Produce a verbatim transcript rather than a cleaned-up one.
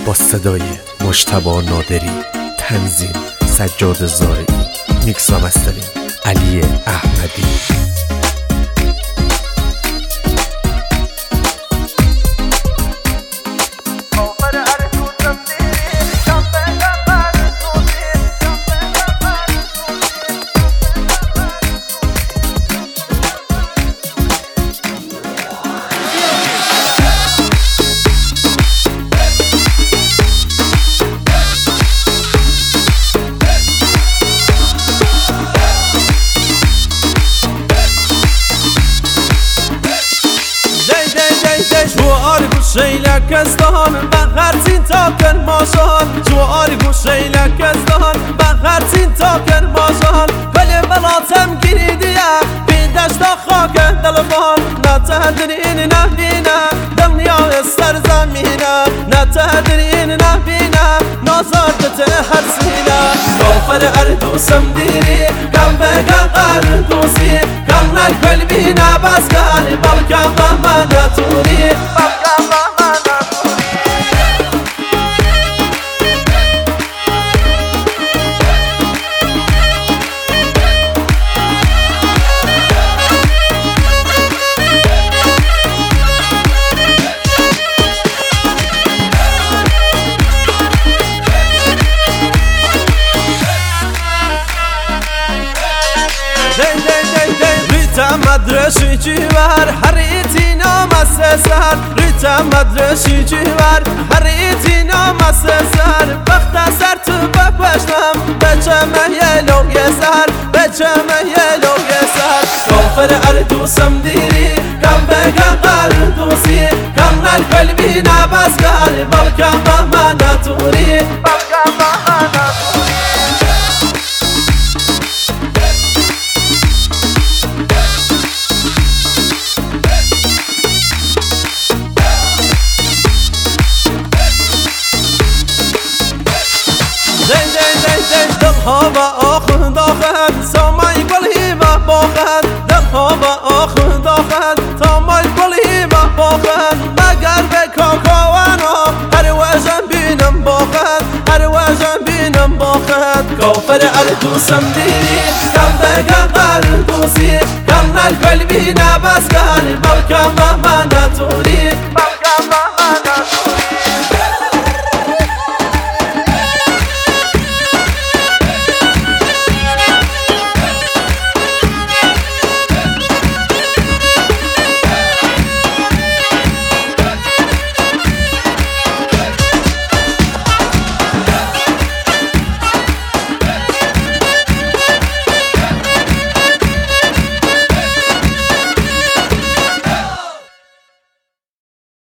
با صدای مجتبی نادری، تنظیم سجاد زارعی، میکس و مسترینگ علی احمدی. جوار گوشیلک از دهان بغرتین تا کرماشان، جوار گوشیلک از دهان بغرتین تا کرماشان. کل بلاتم گریدیه بیدشت خاک دلبان، نتهدرین نبینه دنیا سر زمینه، نتهدرین نبینه نازادت هر سینه. کافر اردوسم دیری کم بگن اردوسی، کم نکل بینه بس کاری بلکم بمه نتونی. ریتا مدرشی جیور هریتی نام سر، ریتا مدرشی جیور هریتی نام سر. وقت سر تو بپشتم بچمه یه لوگ سر، بچمه یه لوگ سر. کافر اردوسم دیری کم بگم اردوسی، کم نکل بینه بس کاری بلکم بمه نتونی. دلها با آخ داخل سامای گلی و باخد، دلها با آخ داخل سامای گلی و باخد. مگر به کاکاوانا هر وجم بینم باخد، هر وجم بینم باخد. کافر اردوسم دیری کم بگم اردوسی، کم نکل بینه بس کاری بلکم بمه نتونی.